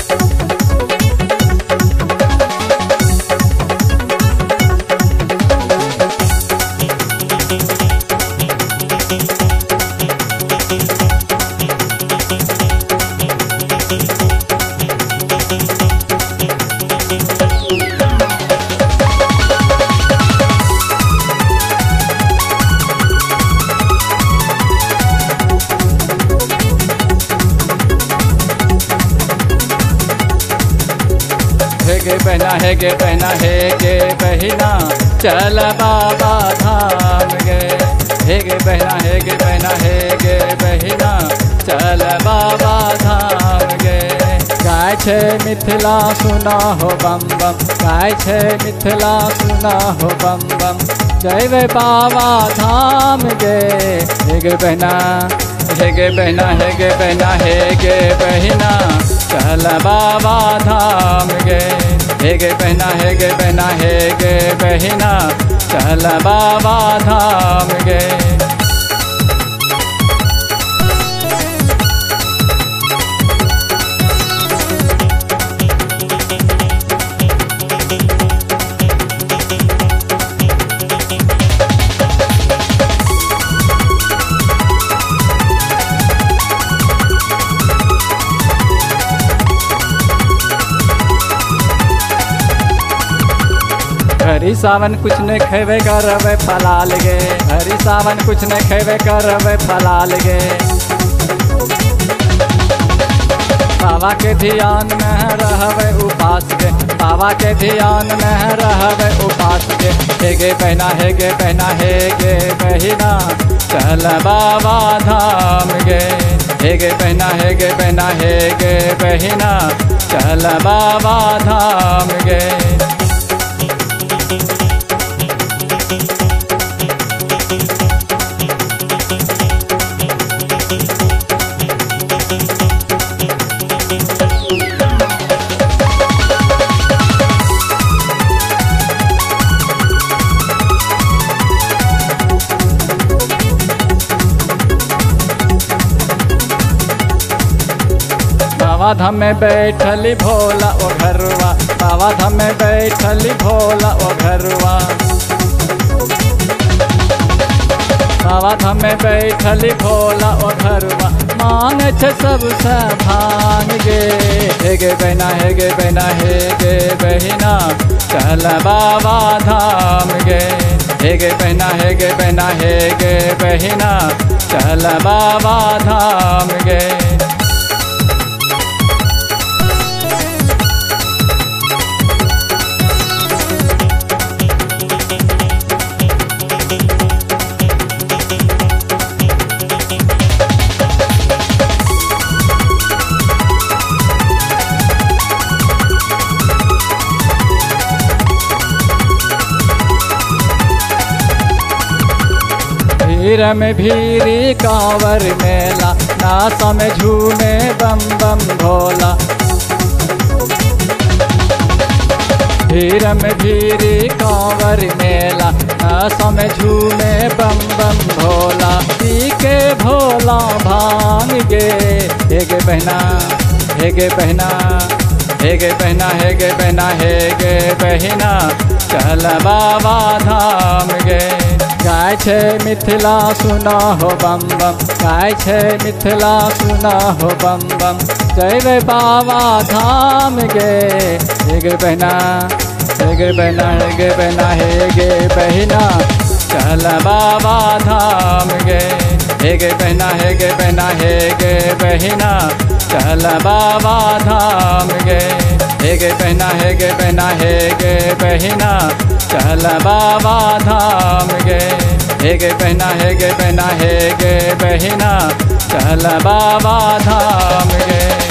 गे बहना है गे बहना है गे बहिना चल बाबा धाम गे। हे गे बहना है गे बहना है गे बहिना चल बाबा धाम गे। गाय छे मिथिला सुना हो बम बम, गाय छे मिथिला सुना हो बम बम। जय बाबा धाम गे। हे गे बहना है गे बहना है गे बहना है गे बहिना चल बाबा धाम गे। हे गे बहना है गे बहना है गे बहिना चल बाबा धाम गे। हरी सावन कुछ न खेबे करबे फलाल गे। हरी सावन कुछ न खेबे करबे फलाल गे। बाबा के ध्यान में रहबे उपास गे। बाबा के ध्यान में रहबे उपास गे। हे गे बहना है गे बहना है गे बहिना चल बाबा धाम गे। हे गे बहना है गे बहना है गे बहिना चल बाबा धाम गे। बाबा धाम में बैठली भोला ओ घरवा। बाबा धाम में बैठली भोला ओ घरवा। बाबा धाम में बैठली भोला ओ घरवा। मांग छे सबसे भांग गे। हे गे बहना है गे बहना है गे बहिना चल बाबा धाम गे। हे गे बहना है गे बहना है गे बहिना चल बाबा धाम गे। भीड़ में भीरी कांवर मेला नासा में झूमे बम बम भोला। भीड़ में भीरी कांवर मेला नासा में झूमे बम बम भोला। पी के भोला भांग गे। हे गे बहना हे गे बहना हे गे बहना है गे बहना है गे बहिना चल बाबा धाम गे। गाय छे मिथिला सुना हो बम बम, गाय छे मिथिला सुना हो बम बम। जय बाबा धाम गे। हे गे बहना हे गे बहना हे गे बहना हे गे बहिना चल बाबा धाम गे। हे गे बहना हे गे बहना हे गे बहिना चल बाबा धाम गे। हे गे बहना हे गे बहना हे गे बहिना चल बाबा धाम गे। हे गे बहना हे गे बहना हे गे बहिना चल बाबा धाम गे।